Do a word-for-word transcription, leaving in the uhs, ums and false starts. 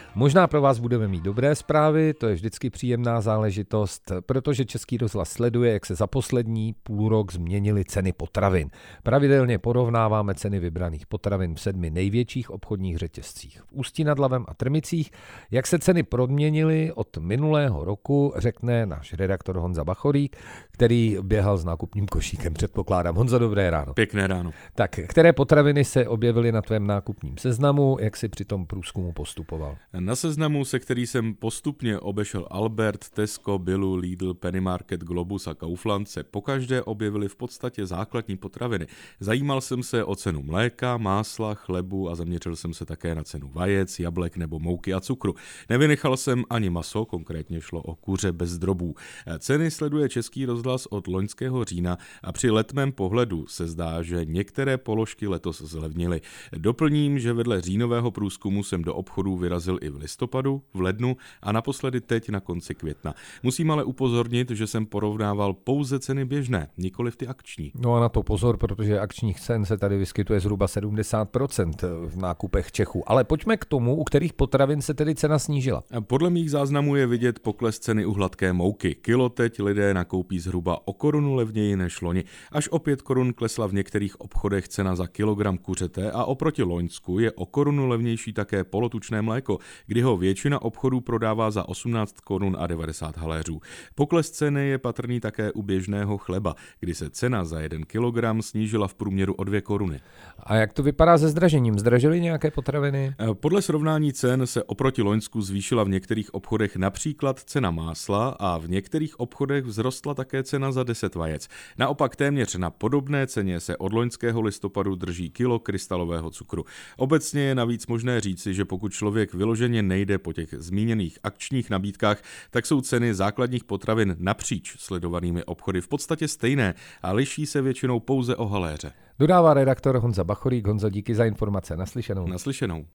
Možná pro vás budeme mít dobré zprávy, to je vždycky příjemná záležitost, protože Český rozhlas sleduje, jak se za poslední půl rok změnily ceny potravin. Pravidelně porovnáváme ceny vybraných potravin v sedmi největších obchodních řetězcích. V Ústí nad Labem a Trmicích, jak se ceny proměnily od minulého roku, řekne náš redaktor Honza Bachorík, který běhal s nákupním košíkem, předpokládám. Honzo, dobré ráno. Pěkné ráno. Tak, které potraviny se objevily na tvém nákupním seznamu, jak jsi při tom průzkumu postupoval? Na seznamu, se který jsem postupně obešel Albert, Tesco, Billu, Lidl, Penny Market, Globus a Kaufland, se pokaždé objevily v podstatě základní potraviny. Zajímal jsem se o cenu mléka, másla, chlebu a zaměřil jsem se také na cenu vajec, jablek nebo mouky a cukru. Nevynechal jsem ani maso, konkrétně šlo o kuře bez drobů. Ceny sleduje Český rozhlas od loňského října a při letmém pohledu se zdá, že některé položky letos zlevnily. Doplním, že vedle říjnového průzkumu jsem do obchodů vyrazil i v listopadu, v lednu a naposledy teď na konci května. Musím ale upozornit, že jsem porovnával pouze ceny běžné, nikoliv ty akční. No a na to pozor, protože akčních cen se tady vyskytuje zhruba sedmdesát procent v nákupech Čechů. Ale pojďme k tomu, u kterých potravin se tedy cena snížila. Podle mých záznamů je vidět pokles ceny u hladké mouky. Kilo teď lidé nakoupí zhruba o korunu levněji než loni. Až o pět korun klesla v některých obchodech cena za kilogram kuřete a oproti loňsku je o korunu levnější také polotučné mléko, kdy ho většina obchodů prodává za osmnáct korun a devadesát haléřů. Pokles ceny je patrný také u běžného chleba, kdy se cena za jeden kilogram snížila v průměru o dvě koruny. A jak to vypadá se zdražením? Zdražily nějaké potraviny? Podle srovnání cen se oproti loňsku zvýšila v některých obchodech například cena másla a v některých obchodech vzrostla také cena za deset vajec. Naopak téměř na podobné ceně se od loňského listopadu drží kilo krystalového cukru. Obecně je navíc možné říci, že pokud člověk vyloženě nejde po těch zmíněných akčních nabídkách, tak jsou ceny základních potravin napříč sledovanými obchody v podstatě stejné a liší se většinou pouze o haléře. Dodává redaktor Honza Bachorík. Honzo, díky za informace. Naslyšenou. Naslyšenou.